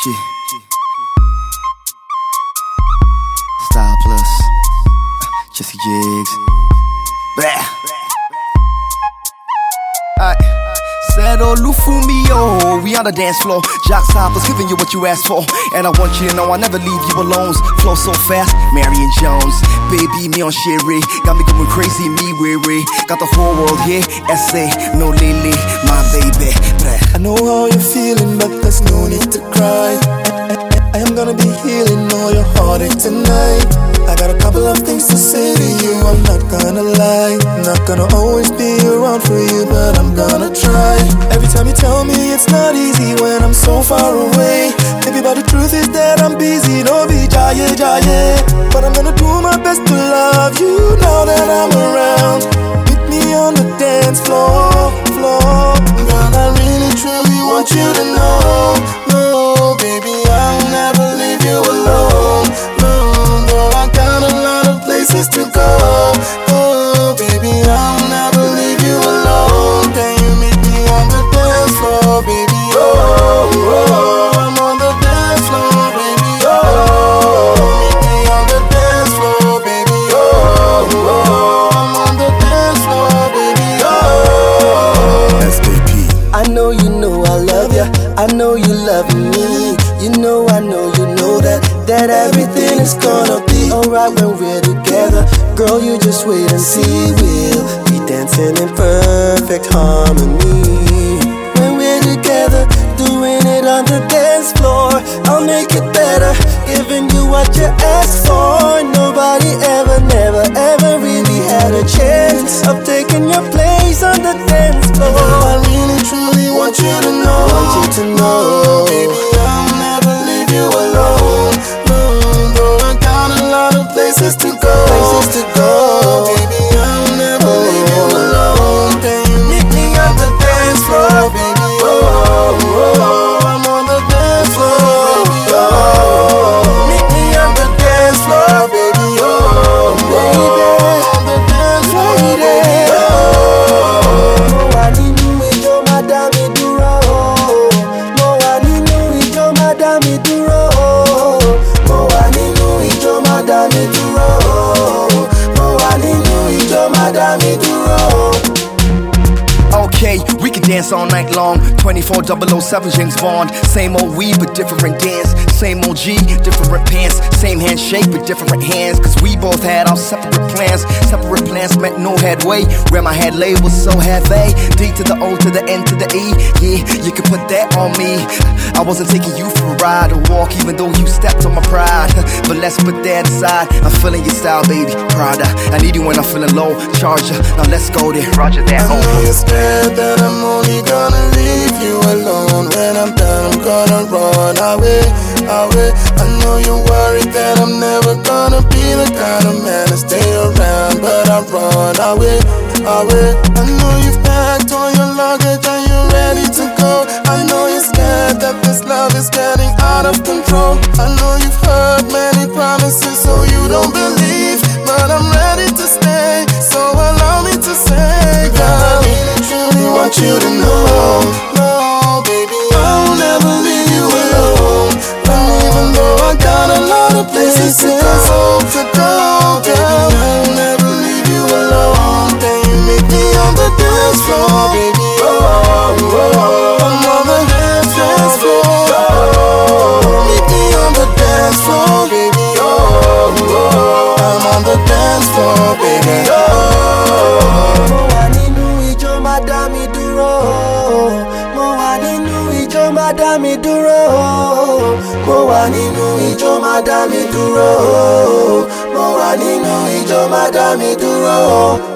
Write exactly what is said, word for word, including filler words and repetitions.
G. Style Plus. Jesse Jiggs. Bah. Alright. Settle Lufumio, we on the dance floor. Jocks Hoppers giving you what you asked for. And I want you to know I never leave you alone. Flow so fast, Marion Jones. Baby, me on Sherry. Got me going crazy, me weary. Got the whole world here. S A, no Lily, my baby. I know how you're feeling, but there's no need to cry. I am gonna be healing all your heartache tonight. I got a couple of things to say to you, I'm not gonna lie. Not gonna always be around for you, but I'm gonna try. Every time you tell me it's not easy when I'm so far away. Maybe but the truth is that I'm busy, no be jaye jaye. But I'm gonna do my best to love you now that I'm around. Meet me on the dance floor, floor. Girl, I really truly want you to know, no, baby, I'll never leave you alone. No, though I got a lot of places to go. Oh, baby, I'll never leave you alone. Can you meet me on the dance floor, baby? Oh, oh, I'm on the dance floor, baby. Oh, meet me on the dance floor, baby. Oh, oh, I'm on the dance floor, baby. Oh, S K P. I know you know I love ya. I know you love me. You know I know you know that That everything is gonna be alright when we're together. Girl, you just wait and see. We'll be dancing in perfect harmony. When we're together, doing it on the dance floor, I'll make it better, giving you what you asked for. Nobody ever, never, ever really had a chance of taking your place on the dance floor. I really truly want you to know, want you to know, baby, I'll never leave you alone. No, though I got a lot of places to go, places to go, baby, I'll never leave you alone. Can you meet me on the dance floor, baby? Oh, oh, I'm on the dance floor, baby. Oh, meet me on the dance floor, baby. Oh, baby, on the dance floor, baby. Oh, I need you with your madame duro. No, I need you with your madame duro. No, I need you with your madame duro. No, I need you with your madame duro. Okay, we can dance all night long. twenty-four double oh seven James Bond. Same old we, but different dance. Same old G, different pants. Same handshake, but different hands. Cause we both had our separate plans. Separate plans meant no headway. Where my head lay was so heavy. D to the O to the N to the E. Yeah, you can put that on me. I wasn't taking you for a ride or walk, even though you stepped on my pride. But let's put that aside. I'm feeling your style, baby. Prada. I need you when I'm feeling low. Charger. Now let's go there. Roger that. I know you're scared that I'm only gonna leave you alone. When I'm done, I'm gonna run away, away. I know you're worried that I'm never gonna be the kind of man to stay around, but I run away, away. I know you've packed all your luggage and you're ready to go. I know you're scared that this love is getting out of control. I know you've heard many promises, so you don't believe, but I'm ready to stay. So allow me to say, girl, I want you to know, no, baby, I'll never leave you alone. And even though I got a lot of places to go, to go, girl, I'll never leave you alone. Can you meet me on the dance floor, baby? Oh, oh, I'm on the dance, dance floor. Oh, meet me on the dance floor, baby. Oh, oh, I'm on the dance floor, baby. Oh, madame duro, mo wà nínú ijó madame duro, mo wà nínú ijó madame duro, mo wà nínú ijó madame duro.